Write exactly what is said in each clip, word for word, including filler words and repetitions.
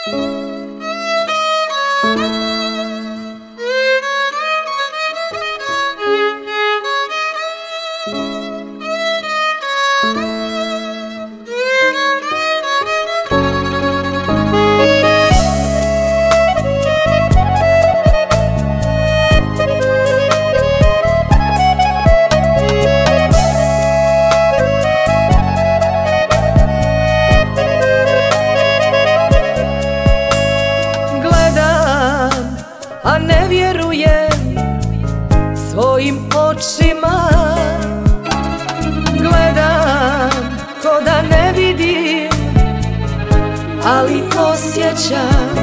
A ne vjerujem svojim očima. Gledam ko da ne vidim, ali osjećam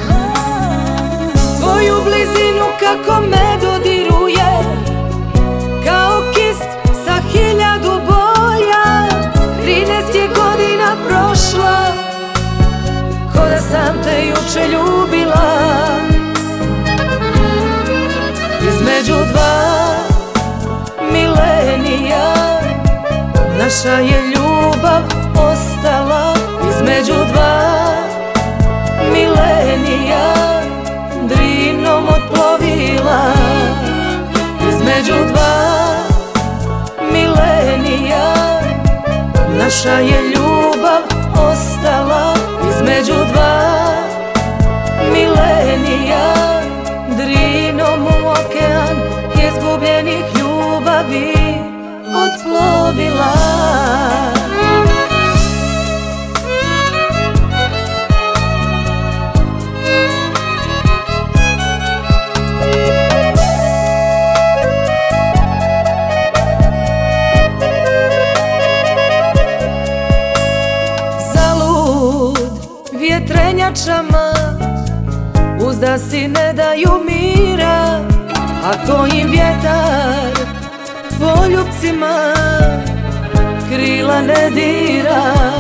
tvoju blizinu kako me dodiruje, kao kist sa hiljadu boja. Trinaest je godina prošla, ko da sam te juče ljubila. Između dva milenija naša je ljubav ostala. Između dva milenija Drinom otplovila. Između dva milenija naša je ljubav ostala. Između dva milenija Drinom u okean izgubljenih ljubavi otplovila. Zalud vjetrenjačama uzdasi ne daju mira, ako im vjetar poljupcima krila ne dira.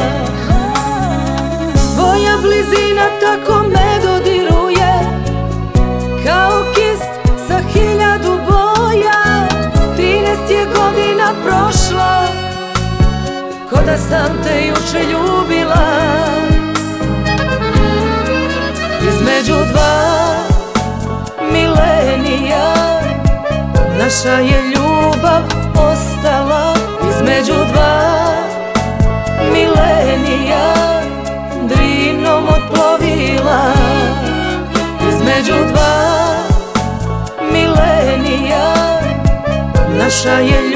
Tvoja blizina tako me dodiruje, kao kist sa hiljadu boja. Trinaest je godina prošla, ko da sam te juče ljubila. Između dva milenija naša je ljubav ostala. Između dva milenija Drinom otplovila. Između dva milenija naša je ljubav